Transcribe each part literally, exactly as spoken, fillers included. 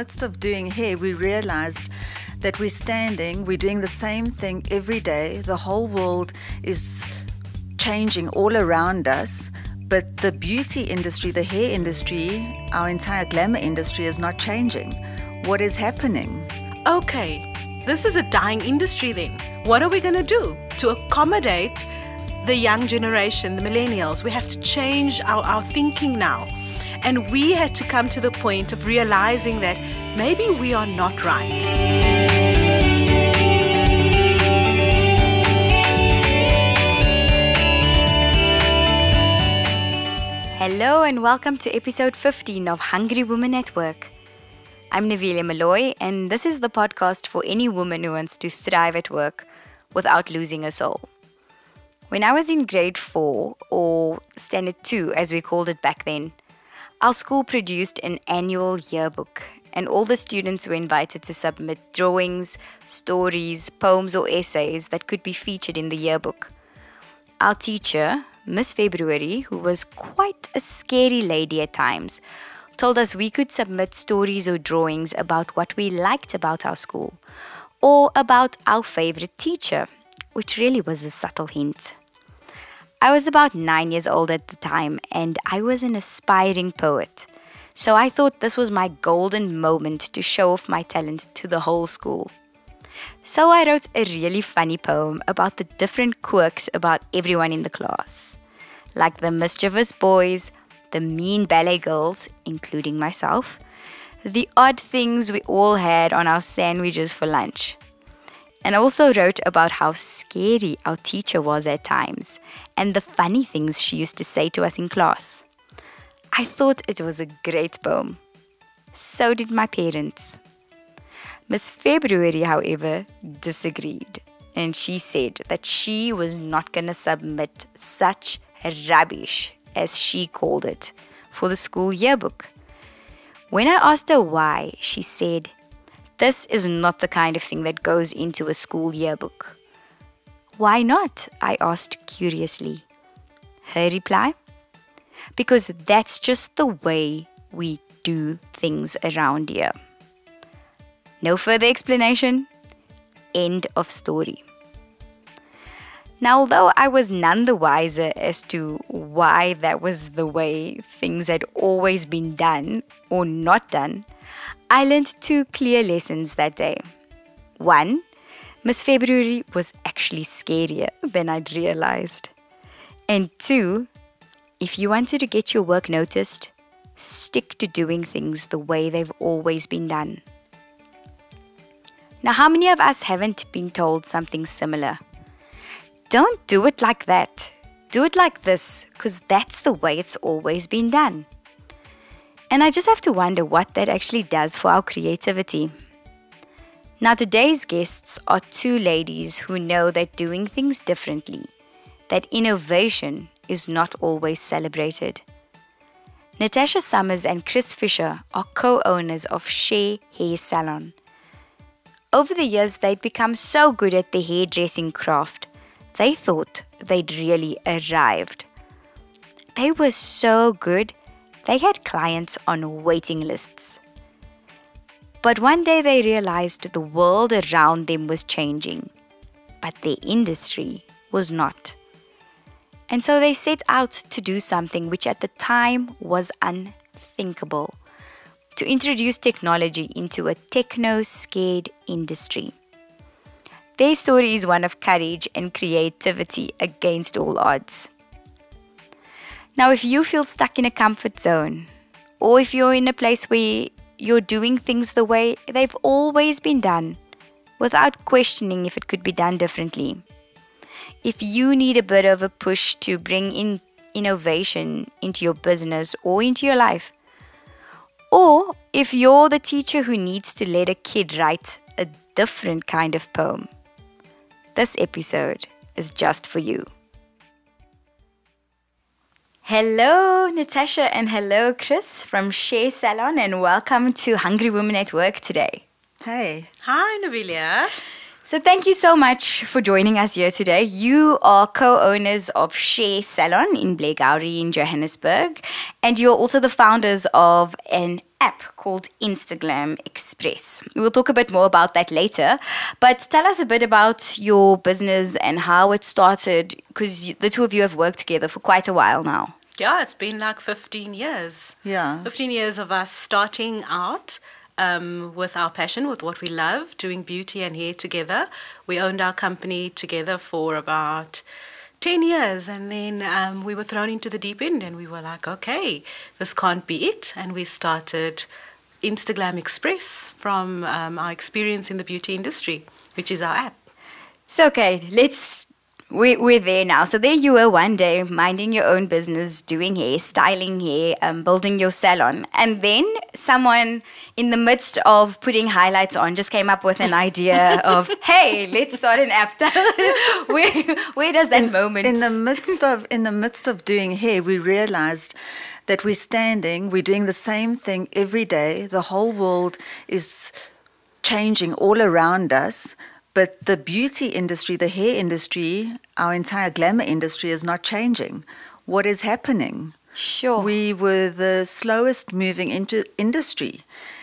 midst of doing hair, we realized that we're standing, we're doing the same thing every day. The whole world is changing all around us, but the beauty industry, the hair industry, our entire glamour industry is not changing. What is happening? Okay, this is a dying industry then. What are we going to do to accommodate the young generation, the millennials? We have to change our, our thinking now. And we had to come to the point of realizing that maybe we are not right. Hello and welcome to episode fifteen of Hungry Women at Work. I'm Navilia Malloy, and this is the podcast for any woman who wants to thrive at work without losing her soul. When I was in grade four, or standard two as we called it back then, our school produced an annual yearbook, and all the students were invited to submit drawings, stories, poems or essays that could be featured in the yearbook. Our teacher, Miss February, who was quite a scary lady at times, told us we could submit stories or drawings about what we liked about our school, or about our favorite teacher, which really was a subtle hint. I was about nine years old at the time, and I was an aspiring poet. So I thought this was my golden moment to show off my talent to the whole school. So I wrote a really funny poem about the different quirks about everyone in the class, like the mischievous boys, the mean ballet girls, including myself, the odd things we all had on our sandwiches for lunch. And also wrote about how scary our teacher was at times and the funny things she used to say to us in class. I thought it was a great poem. So did my parents. Miss February, however, disagreed, and she said that she was not going to submit such rubbish, as she called it, for the school yearbook. When I asked her why, she said, "This is not the kind of thing that goes into a school yearbook." "Why not?" I asked curiously. Her reply, "Because that's just the way we do things around here." No further explanation. End of story. Now, although I was none the wiser as to why that was the way things had always been done or not done, I learned two clear lessons that day. One, Miss February was actually scarier than I'd realized. And two, if you wanted to get your work noticed, stick to doing things the way they've always been done. Now, how many of us haven't been told something similar? Don't do it like that. Do it like this, because that's the way it's always been done. And I just have to wonder what that actually does for our creativity. Now, today's guests are two ladies who know that doing things differently, that innovation is not always celebrated. Natasha Summers and Chris Fisher are co-owners of Shea Hair Salon. Over the years, they'd become so good at the hairdressing craft, they thought they'd really arrived. They were so good, they had clients on waiting lists. But one day they realized the world around them was changing, but their industry was not. And so they set out to do something which at the time was unthinkable, to introduce technology into a techno-scared industry. Their story is one of courage and creativity against all odds. Now, if you feel stuck in a comfort zone, or if you're in a place where you're doing things the way they've always been done, without questioning if it could be done differently, if you need a bit of a push to bring in innovation into your business or into your life, or if you're the teacher who needs to let a kid write a different kind of poem, this episode is just for you. Hello, Natasha, and hello, Chris from Shea Salon, and welcome to Hungry Women at Work today. Hey. Hi, Navilia. So thank you so much for joining us here today. You are co-owners of Share Salon in Blair Gowrie in Johannesburg, and you're also the founders of an app called Instaglam Express. We'll talk a bit more about that later, but tell us a bit about your business and how it started, because the two of you have worked together for quite a while now. Yeah, it's been like fifteen years. Yeah. fifteen years of us starting out um, with our passion, with what we love, doing beauty and hair together. We owned our company together for about ten years, and then um, we were thrown into the deep end, and we were like, okay, this can't be it. And we started Instaglam Express from um, our experience in the beauty industry, which is our app. So, okay, let's... We, we're there now. So there you were one day minding your own business, doing hair, styling hair, um, building your salon. And then someone in the midst of putting highlights on just came up with an idea of, hey, let's start an app. where, where does that in, moment... In the midst of in the midst of doing hair, we realized that we're standing, we're doing the same thing every day. The whole world is changing all around us. But the beauty industry, the hair industry, our entire glamour industry is not changing. What is happening? Sure. We were the slowest moving into industry.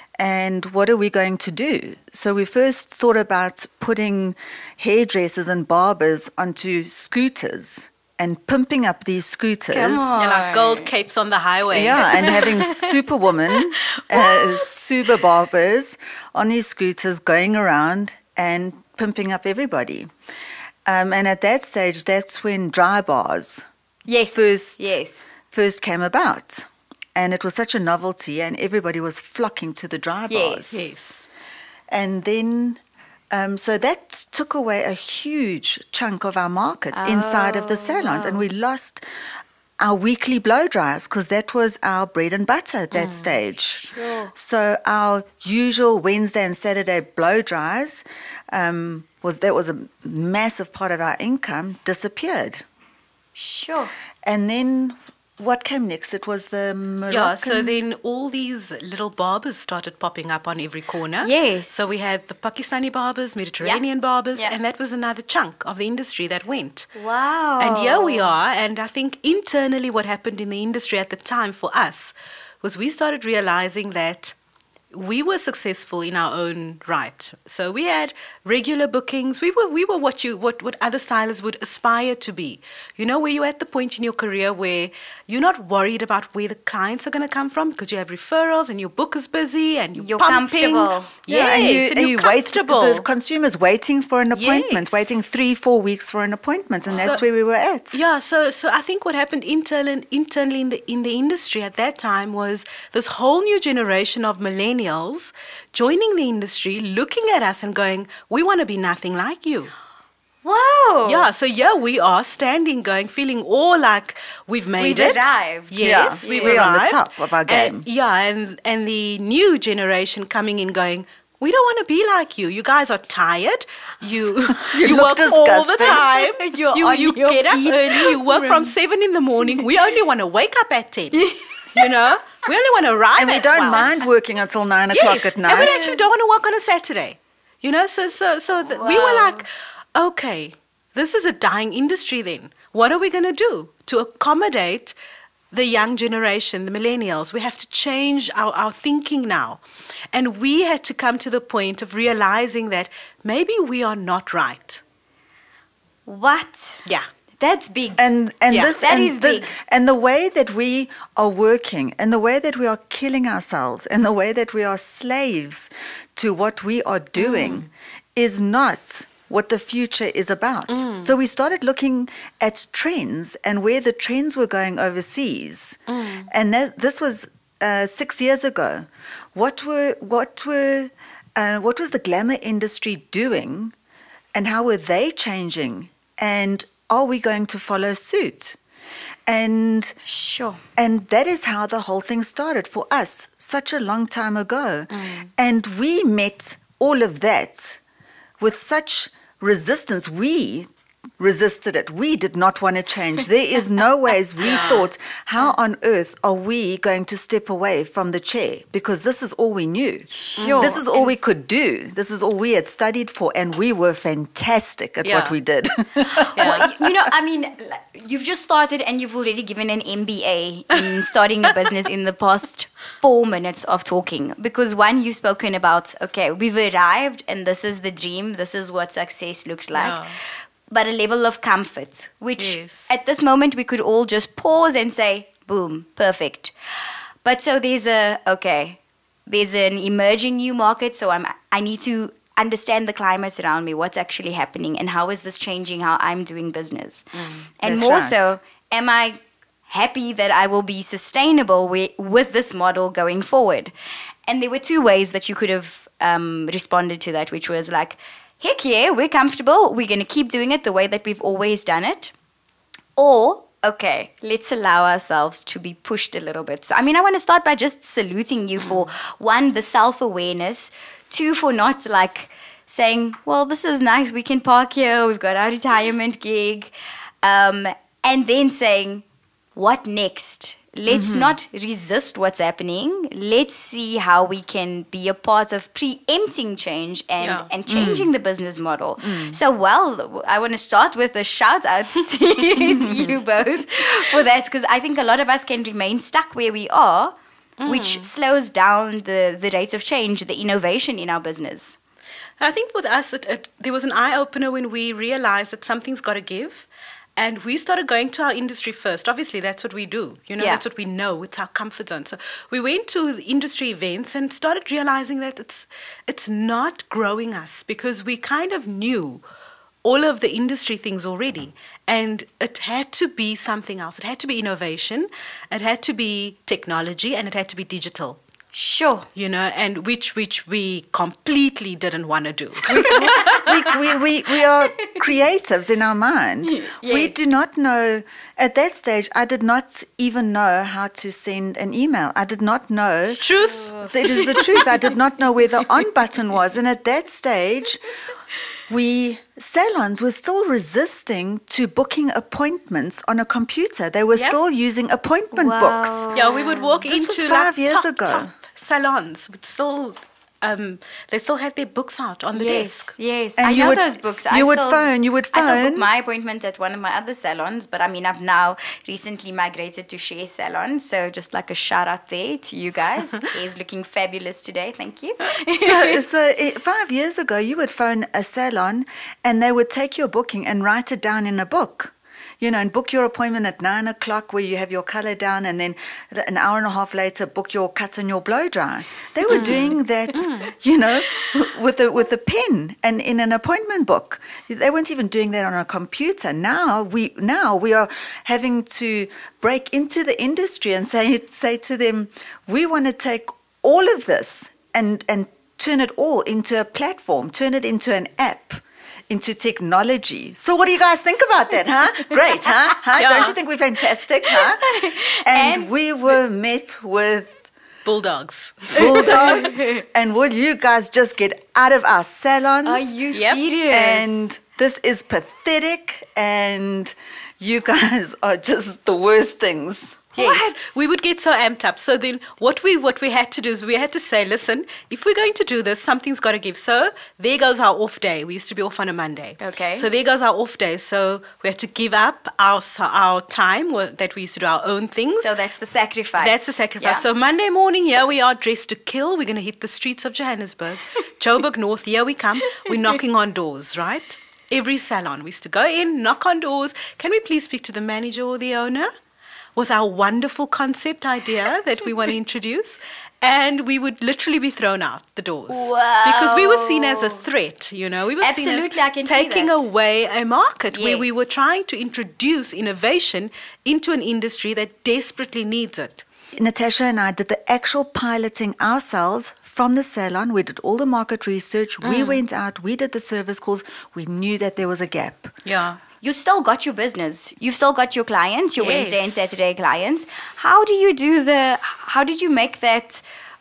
And what are we going to do? So we first thought about putting hairdressers and barbers onto scooters and pimping up these scooters. Come on. They're like gold capes on the highway. Yeah, and having superwoman, uh, super barbers on these scooters going around and pimping up everybody. Um, and at that stage, that's when dry bars yes. first, yes. first came about. And it was such a novelty, and everybody was flocking to the dry bars. Yes. Yes. And then, um, so that took away a huge chunk of our market inside of the salons. wow. And we lost our weekly blow dryers because that was our bread and butter at that stage. Sure. So our usual Wednesday and Saturday blow dryers, um, was that was a massive part of our income, disappeared. Sure. And then what came next? It was the Moroccan... Yeah, so then all these little barbers started popping up on every corner. Yes. So we had the Pakistani barbers, Mediterranean barbers, Yeah. and that was another chunk of the industry that went. Wow. And here we are, and I think internally what happened in the industry at the time for us was we started realizing that we were successful in our own right. So we had regular bookings. We were we were what you what, what other stylists would aspire to be. You know, where you're at the point in your career where you're not worried about where the clients are going to come from because you have referrals and your book is busy and you're, You're pumping. comfortable. Yes, and you, and, and you're you wait, comfortable. the consumer's waiting for an appointment, Yes. waiting three, four weeks for an appointment, and that's So- where we were at. Yeah, so so I think what happened internally internally in the in the industry at that time was this whole new generation of millennials joining the industry, looking at us and going, "We want to be nothing like you." Wow. Yeah, so yeah, we are standing, going, feeling all like we've made We've it. arrived. Yes, Yeah, we've we're on the arrived. top of our game. And, yeah, and and the new generation coming in, going, we don't want to be like you. You guys are tired. You you, look work all the disgusting. time. You're you on you your get up feet. early. You work from seven in the morning. We only want to wake up at ten. You know, we only want to arrive And we at don't twelve. mind working until nine o'clock Yes, at and night. we actually don't want to work on a Saturday. You know, so so so th- we were Wow. like, okay, this is a dying industry then. What are we going to do to accommodate the young generation, the millennials? We have to change our, our thinking now. And we had to come to the point of realizing that maybe we are not right. What? Yeah. That's big. And and Yeah. this That and is this big. and the way that we are working and the way that we are killing ourselves and the way that we are slaves to what we are doing is not what the future is about. So we started looking at trends and where the trends were going overseas. And that, this was uh, six years ago. What were what were uh, what was the glamour industry doing, and how were they changing? And are we going to follow suit? And Sure. and that is how the whole thing started for us such a long time ago. And we met all of that with such resistance. We resisted it. We did not want to change. There is no ways. We thought, how on earth are we going to step away from the chair? Because this is all we knew. Sure. This is all we could do. This is all we had studied for, and we were fantastic at Yeah. what we did. Well, you know, I mean, you've just started and you've already given an M B A in starting a business in the past four minutes of talking. Because one, you've spoken about, okay, we've arrived and this is the dream, this is what success looks like. Yeah. But a level of comfort, which Yes. at this moment we could all just pause and say, boom, perfect. But so there's a, okay, there's an emerging new market, so I'm, I need to understand the climate around me, what's actually happening, and how is this changing how I'm doing business. And That's more right. so, am I happy that I will be sustainable with, with this model going forward? And there were two ways that you could have um, responded to that, which was like, heck yeah, we're comfortable, we're going to keep doing it the way that we've always done it. Or, okay, let's allow ourselves to be pushed a little bit. So, I mean, I want to start by just saluting you for, one, the self-awareness, two, for not like saying, well, this is nice, we can park here, we've got our retirement gig, um, and then saying, what next? Let's Mm-hmm. not resist what's happening. Let's see how we can be a part of preempting change and, Yeah. and changing the business model. Mm. So, well, I want to start with a shout out to, to you both for that, because I think a lot of us can remain stuck where we are, which Mm. slows down the, the rate of change, the innovation in our business. I think with us, it, it, there was an eye-opener when we realized that something's got to give. And we started going to our industry first. Obviously, that's what we do. You know, Yeah. that's what we know. It's our comfort zone. So we went to the industry events and started realizing that it's it's not growing us, because we kind of knew all of the industry things already. And it had to be something else. It had to be innovation. It had to be technology, and it had to be digital. Sure. You know, and which which we completely didn't want to do. we, we, we, we are creatives in our mind. We Yes. do not know, at that stage, I did not even know how to send an email. I did not know. Truth. It is the truth. I did not know where the on button was. And at that stage, we, salons were still resisting to booking appointments on a computer. They were Yep. still using appointment Wow. books. Yeah, we would walk This was into five like years top, ago. top salons with still, um, they still had their books out on the Yes, desk. yes. And I you know would- those books. you I would still, phone, you would I still phone. book my appointment at one of my other salons, but I mean, I've now recently migrated to Share Salon, so just like a shout out there to you guys. He's looking fabulous today. Thank you. so, so eh, five years ago, you would phone a salon and they would take your booking and write it down in a book. You know, and book your appointment at nine o'clock where you have your color down, and then an hour and a half later, book your cut and your blow dry. They were doing that, you know, with a with a pen and in an appointment book. They weren't even doing that on a computer. Now we now we are having to break into the industry and say say to them, we want to take all of this and and turn it all into a platform, turn it into an app, into technology. So what do you guys think about that, huh? Great, huh? huh? Yeah. Don't you think we're fantastic, huh? And, And- we were met with Bulldogs. bulldogs. And will you guys just get out of our salons? Are you Yep. serious? And this is pathetic, and you guys are just the worst things. Yes, we would get so amped up. So then what we what we had to do is we had to say, listen, if we're going to do this, something's got to give. So there goes our off day. We used to be off on a Monday. Okay. So there goes our off day. So we had to give up our our time wh- that we used to do our own things. So that's the sacrifice. That's the sacrifice. Yeah. So Monday morning, here we are dressed to kill. We're going to hit the streets of Johannesburg. Joburg North, here we come. We're knocking on doors, right? Every salon. We used to go in, knock on doors. Can we please speak to the manager or the owner? With our wonderful concept idea that we want to introduce. And we would literally be thrown out the doors. Wow. Because we were seen as a threat, you know. We were Absolutely, seen I as can see taking that. away a market where we Yes. were trying to introduce innovation into an industry that desperately needs it. Natasha and I did the actual piloting ourselves from the salon. We did all the market research. Mm. We went out. We did the service calls. We knew that there was a gap. Yeah. You still got your business. You've still got your clients, your Yes. Wednesday and Saturday clients. How do you do the, how did you make that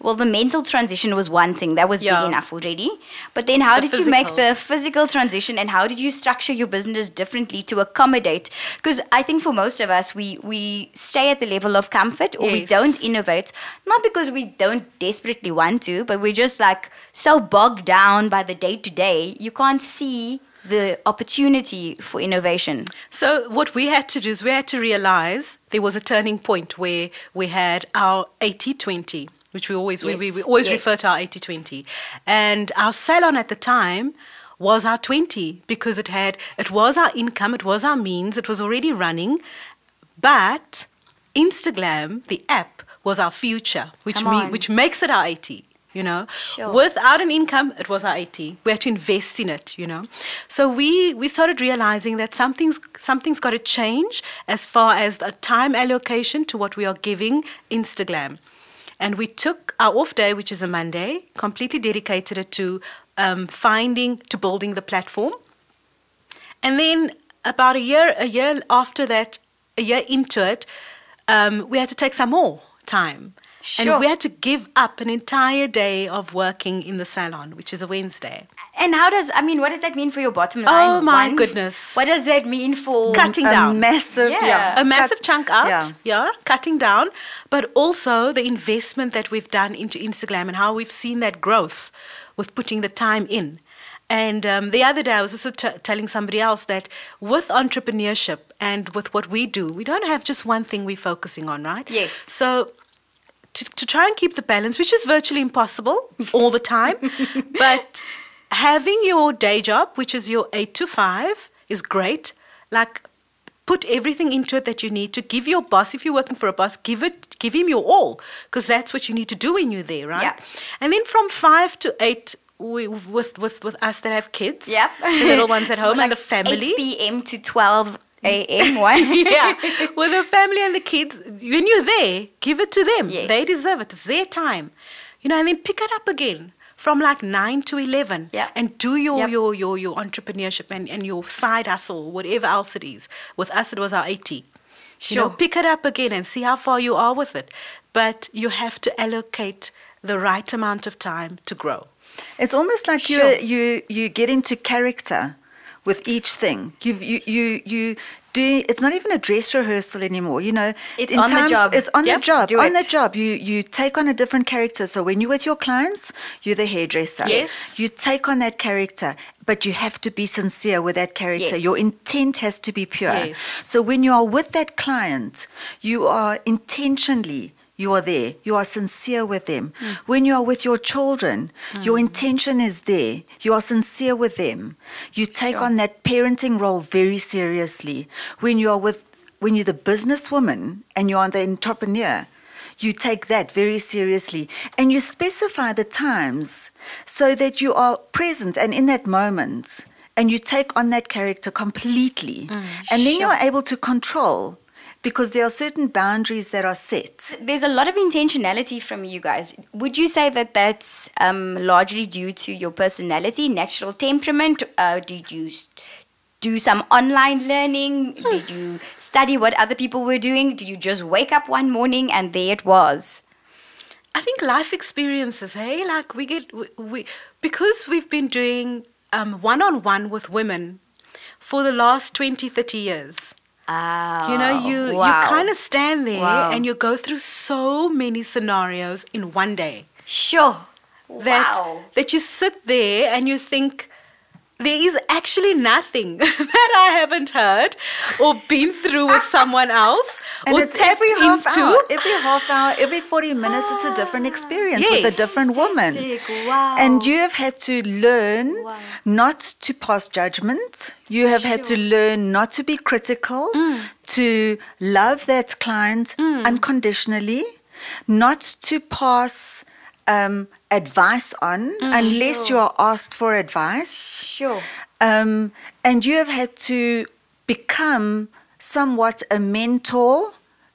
well, the mental transition was one thing that was Yeah. big enough already. But then, how The did you make physical. the physical transition, and how did you structure your business differently to accommodate? Because I think for most of us, we we stay at the level of comfort, or we Yes. don't innovate, not because we don't desperately want to, but we're just like so bogged down by the day to day. You can't see the opportunity for innovation. So what we had to do is we had to realize there was a turning point where we had our eighty twenty, which we always we, we, Yes, we always yes. refer to our eighty twenty. And our salon at the time was our twenty, because it had it was our income, it was our means, it was already running. But Instagram, the app, was our future, which Come me, on. which makes it our eighty. You know, Sure. without an income, it was our eighty. We had to invest in it, you know. So we, we started realizing that something's something's got to change as far as the time allocation to what we are giving Instagram. And we took our off day, which is a Monday, completely dedicated it to um, finding, to building the platform. And then about a year, a year after that, a year into it, um, we had to take some more time. Sure. And we had to give up an entire day of working in the salon, which is a Wednesday. And how does, I mean, what does that mean for your bottom line? Oh, my One, goodness. What does that mean for Cutting A down. massive, Yeah. yeah. A massive Cut- chunk out, Yeah. yeah. cutting down, but also the investment that we've done into Instagram and how we've seen that growth with putting the time in. And um, the other day, I was also t- telling somebody else that with entrepreneurship and with what we do, we don't have just one thing we're focusing on, right? Yes. So to, to try and keep the balance, which is virtually impossible all the time, but having your day job, which is your eight to five, is great. Like, put everything into it that you need to give your boss. If you're working for a boss, give it, give him your all, because that's what you need to do when you're there, right? Yeah. And then from five to eight, we, with with with us that have kids, Yep. the little ones at home, Like and the family. eight p.m. to twelve a.m. one. Yeah, with the family and the kids, when you're there, give it to them. Yes. They deserve it. It's their time, you know. And then pick it up again from like nine to eleven, Yeah. and do your Yep. your your your entrepreneurship and and your side hustle, whatever else it is. With us, it was our eighty. You know, Sure. pick it up again and see how far you are with it. But you have to allocate the right amount of time to grow. It's almost like Sure. you you you get into character with each thing. You you you you do. It's not even a dress rehearsal anymore. You know, It's in on the times- job. It's on Yep, the job. do On it. the job, you you take on a different character. So when you're with your clients, you're the hairdresser. Yes. You take on that character, but you have to be sincere with that character. Yes. Your intent has to be pure. Yes. So when you are with that client, you are intentionally. You are there. You are sincere with them. When you are with your children, your intention is there. You are sincere with them. You take Sure. on that parenting role very seriously. When you are with, when you're the businesswoman and you are the entrepreneur, you take that very seriously. And you specify the times so that you are present and in that moment. And you take on that character completely. and then you sure. are able to control. Because there are certain boundaries that are set. There's a lot of intentionality from you guys. Would you say that that's um, largely due to your personality, natural temperament? Uh, did you s- do some online learning? Did you study what other people were doing? Did you just wake up one morning and there it was? I think life experiences, hey, like we get, we, we because we've been doing um, one-on-one with women for the last twenty, thirty years. Ah, You know, you, wow. you kind of stand there Wow. and you go through so many scenarios in one day Sure. that, wow. that you sit there and you think, there is actually nothing that I haven't heard or been through with someone else And or it's tapped every half into. hour, every half hour, every forty minutes, it's a different experience with Yes. a different woman. Fantastic. Wow. And you have had to learn Wow. not to pass judgment. You have had to Sure. learn not to be critical, to love that client unconditionally, not to pass um, advice on unless you are asked for advice. Sure. Um, and you have had to become somewhat a mentor,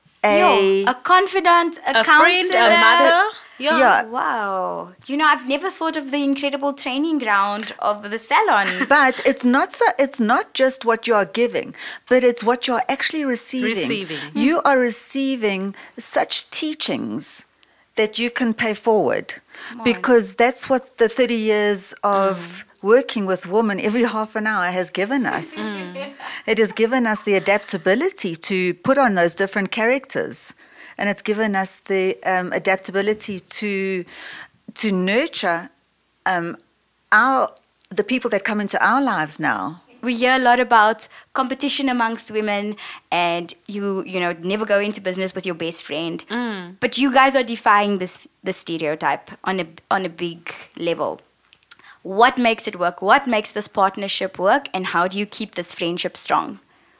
a, Yo, a confidant, a, a counselor. friend, a mother. Yeah. yeah. Wow. You know, I've never thought of the incredible training ground of the salon. But it's not so. It's not just what you are giving, but it's what you are actually receiving. Receiving. You are receiving such teachings that you can pay forward, because that's what the thirty years of mm. working with women every half an hour has given us. Mm. It has given us the adaptability to put on those different characters, and it's given us the um, adaptability to to nurture um, our the people that come into our lives now. We hear a lot about competition amongst women, and you, you know, never go into business with your best friend. Mm. But you guys are defying this this stereotype on a on a big level. What makes it work? What makes this partnership work? And how do you keep this friendship strong?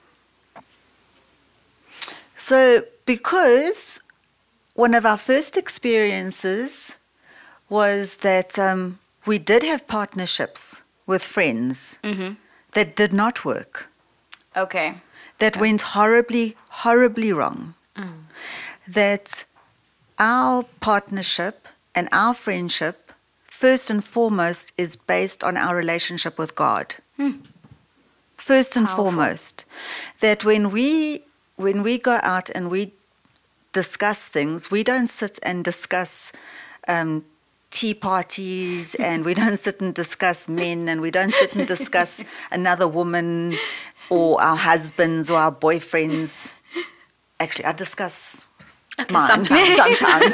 So, because one of our first experiences was that um, we did have partnerships with friends. Mm-hmm. That did not work. Okay. That okay. went horribly, horribly wrong. Mm. That our partnership and our friendship, first and foremost, is based on our relationship with God. Mm. First and Powerful. foremost. That when we when we go out and we discuss things, we don't sit and discuss um, tea parties, and we don't sit and discuss men, and we don't sit and discuss another woman or our husbands or our boyfriends. Actually, I discuss okay, mine sometimes. sometimes.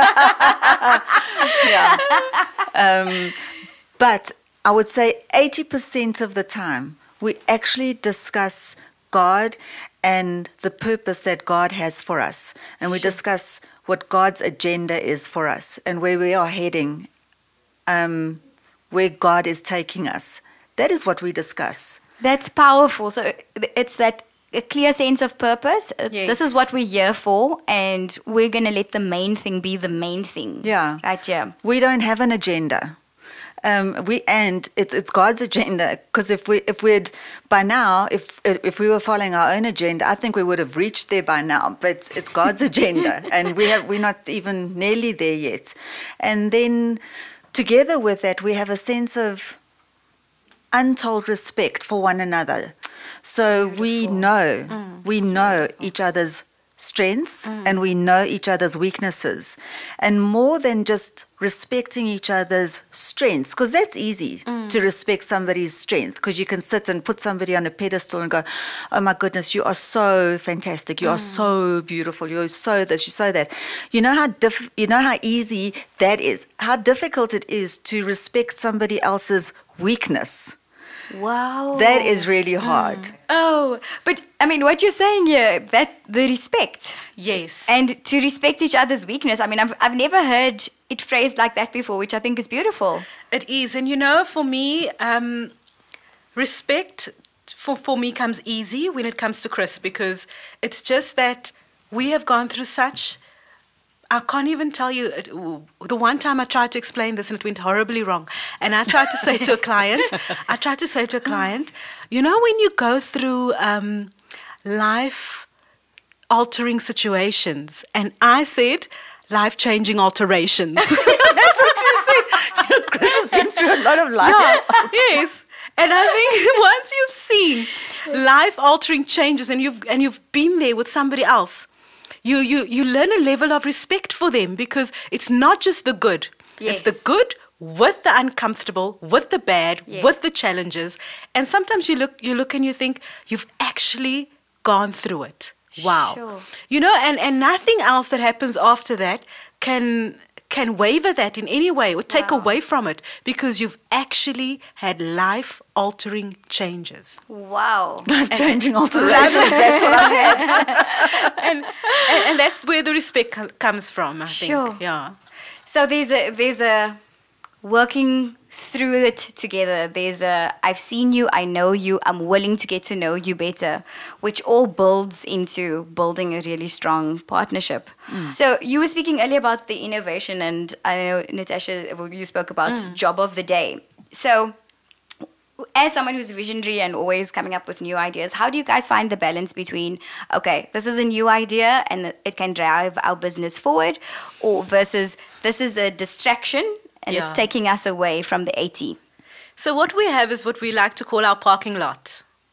yeah. Um, but I would say eighty percent of the time we actually discuss God and the purpose that God has for us. And we sure. discuss what God's agenda is for us and where we are heading, um, where God is taking us. That is what we discuss. That's powerful. So it's that a clear sense of purpose. Yes. This is what we're here for, and we're going to let the main thing be the main thing. Yeah. Right, yeah. We don't have an agenda. Um, we and it's it's God's agenda, because if we if we'd by now if if we were following our own agenda, I think we would have reached there by now. But it's God's agenda, and we have we're not even nearly there yet. And then together with that, we have a sense of untold respect for one another. So Beautiful. we know mm. we know Beautiful. each other's strengths mm. and we know each other's weaknesses, and more than just respecting each other's strengths, because that's easy mm. to respect somebody's strength, because you can sit and put somebody on a pedestal and go, oh my goodness, you are so fantastic, you mm. are so beautiful, you're so this, you're so that. You know how diff- you know how easy that is, how difficult it is to respect somebody else's weakness. Wow. That is really hard. Mm. Oh, but I mean, what you're saying here, that the respect. Yes. And to respect each other's weakness. I mean, I've I've never heard it phrased like that before, which I think is beautiful. It is. And you know, for me, um, respect for, for me comes easy when it comes to Chris, because it's just that we have gone through such... I can't even tell you, the one time I tried to explain this and it went horribly wrong. And I tried to say to a client, I tried to say to a client, you know, when you go through um, life-altering situations, and I said, life-changing alterations. That's what you said. Chris has been through a lot of life. Yeah, yes. And I think once you've seen life-altering changes and you've and you've been there with somebody else, You, you you learn a level of respect for them, because it's not just the good. Yes. It's the good with the uncomfortable, with the bad, yes. with the challenges. And sometimes you look you look and you think, you've actually gone through it. Wow. Sure. You know, and, and nothing else that happens after that can can waver that in any way or take wow. away from it, because you've actually had life-altering changes. Wow. Life-changing alterations, that's what I had. and, and and that's where the respect co- comes from, I think. Sure. Yeah. So there's a there's a working through it together. There's a I've seen you, I know you, I'm willing to get to know you better, which all builds into building a really strong partnership. Mm. So you were speaking earlier about the innovation, and I know, Natasha, you spoke about mm. job of the day. So as someone who's visionary and always coming up with new ideas, how do you guys find the balance between, okay, this is a new idea and it can drive our business forward, or versus this is a distraction and yeah. it's taking us away from the eighty? So what we have is what we like to call our parking lot.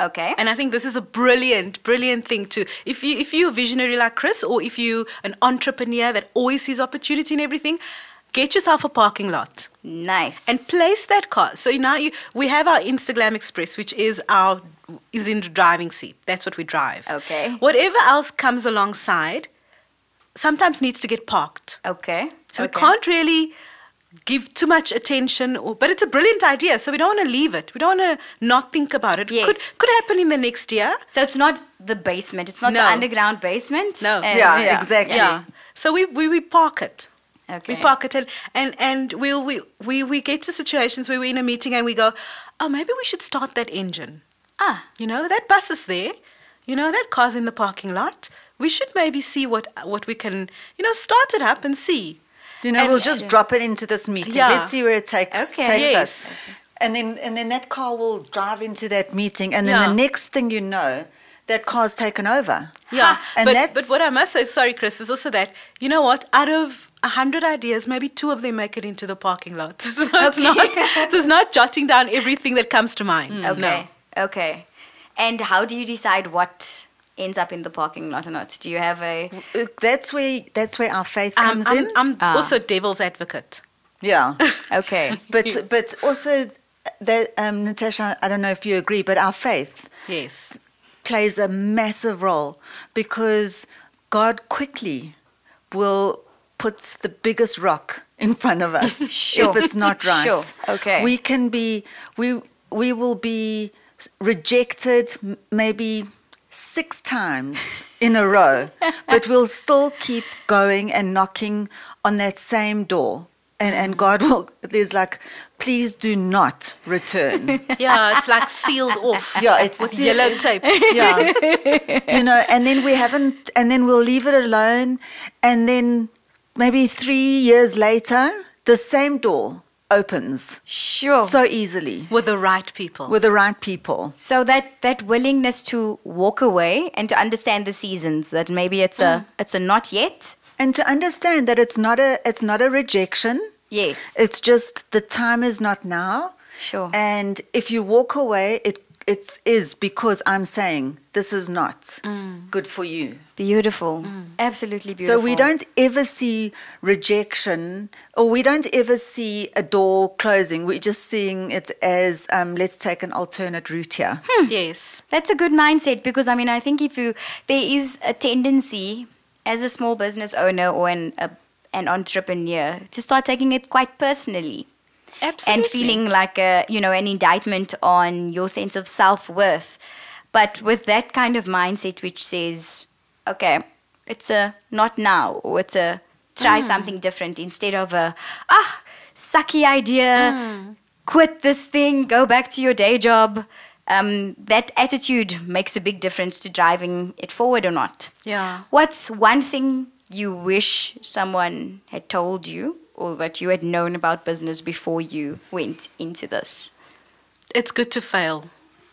Okay. And I think this is a brilliant, brilliant thing to, if you if you're a visionary like Chris, or if you're an entrepreneur that always sees opportunity in everything, get yourself a parking lot. Nice. And place that car. So now you, we have our Instagram Express, which is our is in the driving seat. That's what we drive. Okay. Whatever else comes alongside, sometimes needs to get parked. Okay. So okay. we can't really give too much attention, or, but it's a brilliant idea. So we don't want to leave it. We don't want to not think about it. Yes. Could could happen in the next year. So it's not the basement. It's not No. the underground basement. No. And- Yeah, exactly. Yeah. So we we, we park it. Okay. We park it and and, and we'll, we we we get to situations where we're in a meeting and we go, oh, maybe we should start that engine. Ah. You know, that bus is there. You know, that car's in the parking lot. We should maybe see what what we can, you know, start it up and see. You know, And- we'll just drop it into this meeting. Yeah. Let's see where it takes Okay. takes Yes. us. And then and then that car will drive into that meeting, and then Yeah. the next thing you know, that car's taken over. Yeah, And but, that's- but what I must say, sorry, Chris, is also that, you know what, out of a hundred ideas, maybe two of them make it into the parking lot. So it's, Okay. not, so it's not jotting down everything that comes to mind. Okay. No. Okay. And how do you decide what ends up in the parking lot or not? Do you have a... Uh, That's where that's where our faith Um, comes I'm, in. I'm Ah. also devil's advocate. Yeah. Okay. But Yes. but also that um, Natasha, I don't know if you agree, but our faith Yes. plays a massive role, because God quickly will put the biggest rock in front of us Sure. if it's not right. Sure. Okay. We can be we we will be rejected m- maybe six times in a row, but we'll still keep going and knocking on that same door. And, and God will, there's like, please do not return. Yeah, it's like sealed off. Yeah, it's with seal- yellow tape. Yeah. You know, and then we haven't, and then we'll leave it alone. And then maybe three years later, the same door opens Sure. so easily With the right people. with the right people. So that, that willingness to walk away and to understand the seasons, that maybe it's a it's a not yet. And to understand that it's not a it's not a rejection. Yes. It's just the time is not now. Sure. And if you walk away, it it is because I'm saying this is not good for you. Beautiful. Absolutely beautiful. So we don't ever see rejection, or we don't ever see a door closing. We're just seeing it as um, let's take an alternate route here. Yes. That's a good mindset, because I mean, I think if you, there is a tendency as a small business owner or an, a, an entrepreneur to start taking it quite personally. Absolutely. And feeling like a, you know, an indictment on your sense of self-worth. But with that kind of mindset which says, okay, it's a not now, or it's a try something different, instead of a, ah, sucky idea, quit this thing, go back to your day job. Um, that attitude makes a big difference to driving it forward or not. Yeah. What's one thing you wish someone had told you, or that you had known about business before you went into this? It's good to fail.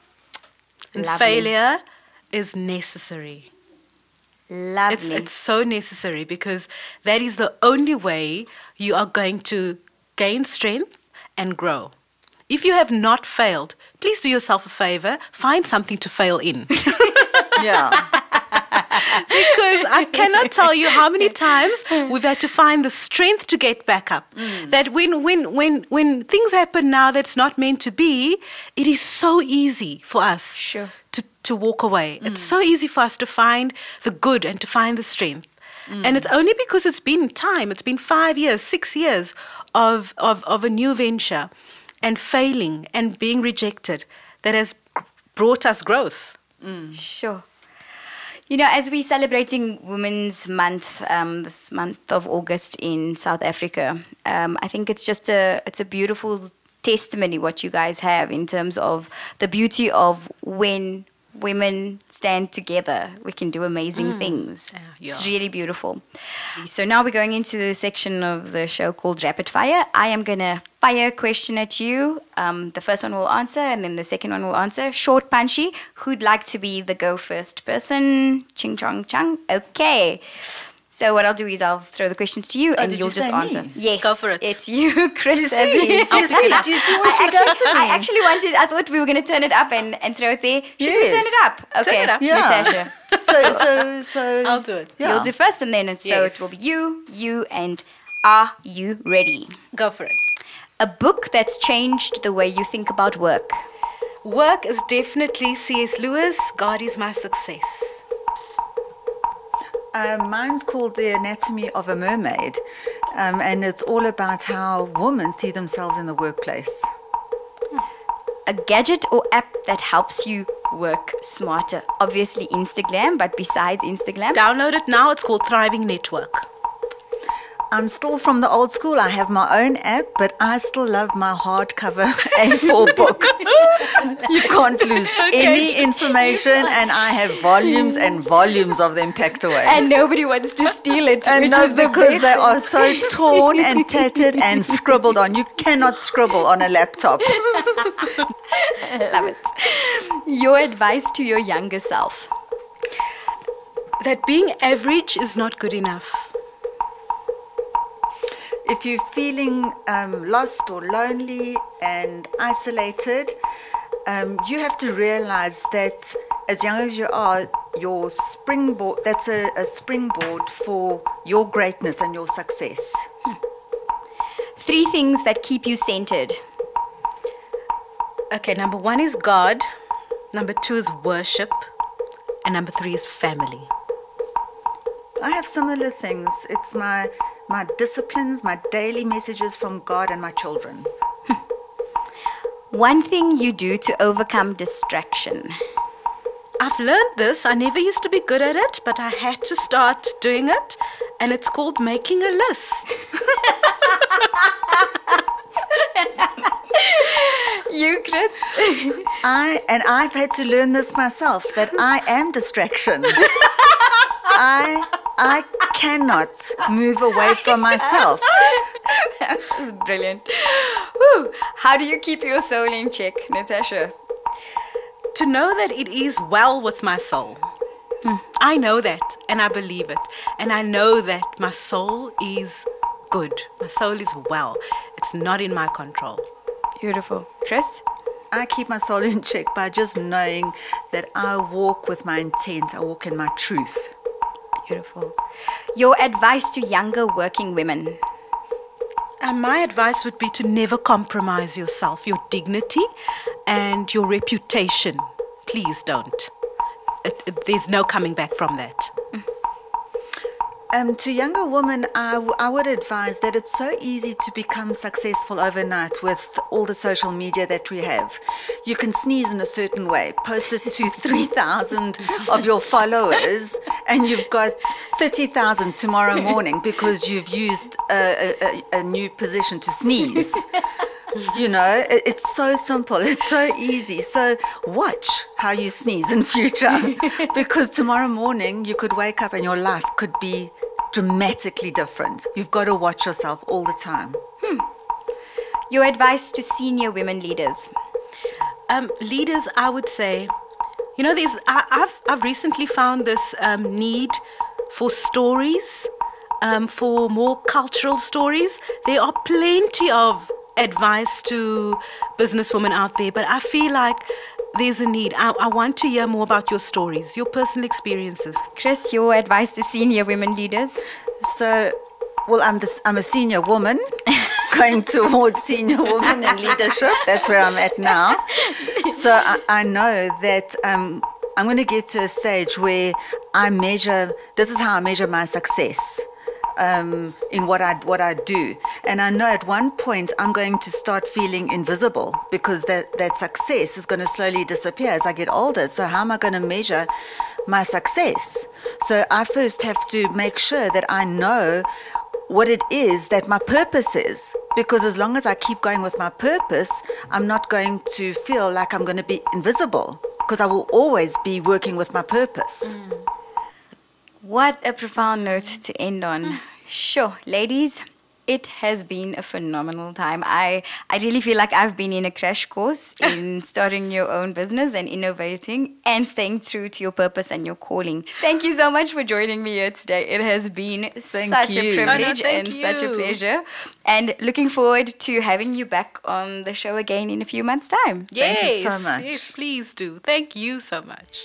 And Lovely. failure is necessary. Lovely. It's, it's so necessary, because that is the only way you are going to gain strength and grow. If you have not failed, please do yourself a favor, find something to fail in. Yeah. Because I cannot tell you how many times we've had to find the strength to get back up. That when, when, when, when things happen now that's not meant to be, it is so easy for us Sure. to, to walk away. It's so easy for us to find the good and to find the strength. And it's only because it's been time, it's been five years, six years of, of, of a new venture and failing and being rejected that has brought us growth. Sure. You know, as we're celebrating Women's Month, um, this month of August in South Africa, um, I think it's just a it's a beautiful testimony what you guys have in terms of the beauty of when women stand together, we can do amazing things. Yeah, It's yeah. really beautiful. So now we're going into the section of the show called Rapid Fire. I am going to fire a question at you. Um, the first one will answer, and then the second one will answer. Short, punchy. Who'd like to be the go first person? Ching chong chang. Okay. So what I'll do is I'll throw the questions to you Oh, and did you'll you just say answer. me? Yes, Go for it. It's you, Chris. Do you as see? we- Do you see? Do you see what I she actually, does to me? I actually wanted, I thought we were going to turn it up and, and throw it there. Should we Yes. turn it up? Okay, it up. Yeah. Natasha. So, so, so. I'll do it. Yeah. You'll do first and then, so Yes. it will be you, you, and are you ready? Go for it. A book that's changed the way you think about work. Work is definitely C S Lewis. God is my success. Um, mine's called The Anatomy of a Mermaid, um, and it's all about how women see themselves in the workplace. A gadget or app that helps you work smarter. Obviously Instagram, but besides Instagram. Download it now. It's called Thriving Network. I'm still from the old school. I have my own app, but I still love my hardcover A four book. You can't lose any information, and I have volumes and volumes of them packed away. And nobody wants to steal it, And which no, is the because best they thing. are so torn and tattered and scribbled on. You cannot scribble on a laptop. I love it. Your advice to your younger self. That being average is not good enough. If you're feeling um, lost or lonely and isolated, um, you have to realize that as young as you are, your springboard, that's a, a springboard for your greatness and your success. Three things that keep you centered. Okay, number one is God. Number two is worship. And number three is family. I have similar things. It's my my disciplines, my daily messages from God and my children. One thing you do to overcome distraction. I've learned this. I never used to be good at it, but I had to start doing it. And it's called making a list. You, Chris? I and I've had to learn this myself, that I am distraction. I I cannot move away from myself. That was brilliant. Whew. How do you keep your soul in check, Natasha? To know that it is well with my soul. I know that and I believe it. And I know that my soul is good. My soul is well. It's not in my control. Beautiful. Chris? I keep my soul in check by just knowing that I walk with my intent, I walk in my truth. Beautiful. Your advice to younger working women. And my advice would be to never compromise yourself, your dignity and your reputation. Please don't. It, it, there's no coming back from that. Um, to younger women, I, w- I would advise that it's so easy to become successful overnight with all the social media that we have. You can sneeze in a certain way, post it to three thousand of your followers, and you've got thirty thousand tomorrow morning because you've used a, a, a new position to sneeze. You know, it, it's so simple. It's so easy. So watch how you sneeze in future, because tomorrow morning you could wake up and your life could be dramatically different. You've got to watch yourself all the time. Your advice to senior women leaders. Um, leaders, I would say, you know, there's I, I've I've recently found this um, need for stories, um, for more cultural stories. There are plenty of advice to businesswomen out there, but I feel like there's a need. I, I want to hear more about your stories, your personal experiences. Chris, your advice to senior women leaders. So, well, I'm this, I'm a senior woman going towards senior woman in leadership. That's where I'm at now. So I, I know that um, I'm going to get to a stage where I measure, this is how I measure my success. Um, in what I what I do, and I know at one point I'm going to start feeling invisible because that that success is going to slowly disappear as I get older. So how am I going to measure my success? So I first have to make sure that I know what it is that my purpose is, because as long as I keep going with my purpose, I'm not going to feel like I'm going to be invisible, because I will always be working with my purpose. What a profound note to end on. Sure, ladies, It has been a phenomenal time. I, I really feel like I've been in a crash course in starting your own business and innovating and staying true to your purpose and your calling. Thank you so much for joining me here today. It has been Thank such you. a privilege Oh, no, and thank such a you. pleasure. And looking forward to having you back on the show again in a few months' time. Yes, Thank you so much. yes, please do. Thank you so much.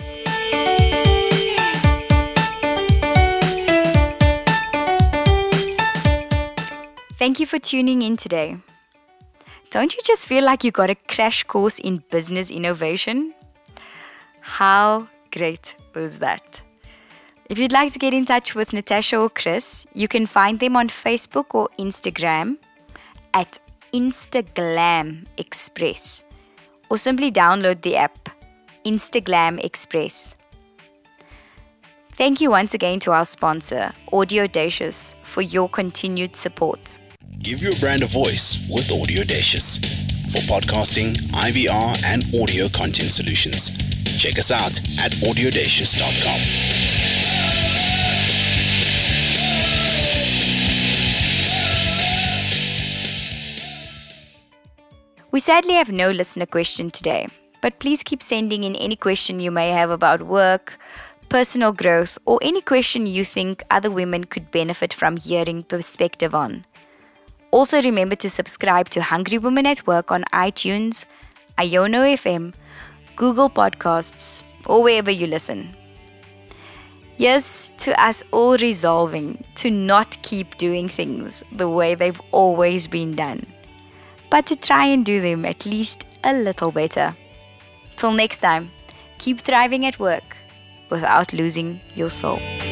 Thank you for tuning in today. Don't you just feel like you got a crash course in business innovation? How great was that? If you'd like to get in touch with Natasha or Chris, you can find them on Facebook or Instagram at Instaglam Express, or simply download the app Instaglam Express. Thank you once again to our sponsor, Audiodacious, for your continued support. Give your brand a voice with Audiodacious. For podcasting, I V R, and audio content solutions. Check us out at audiodacious dot com. We sadly have no listener question today, but please keep sending in any question you may have about work, personal growth, or any question you think other women could benefit from hearing perspective on. Also remember to subscribe to Hungry Women at Work on iTunes, Iono F M, Google Podcasts, or wherever you listen. Yes, to us all resolving to not keep doing things the way they've always been done, but to try and do them at least a little better. Till next time, keep thriving at work without losing your soul.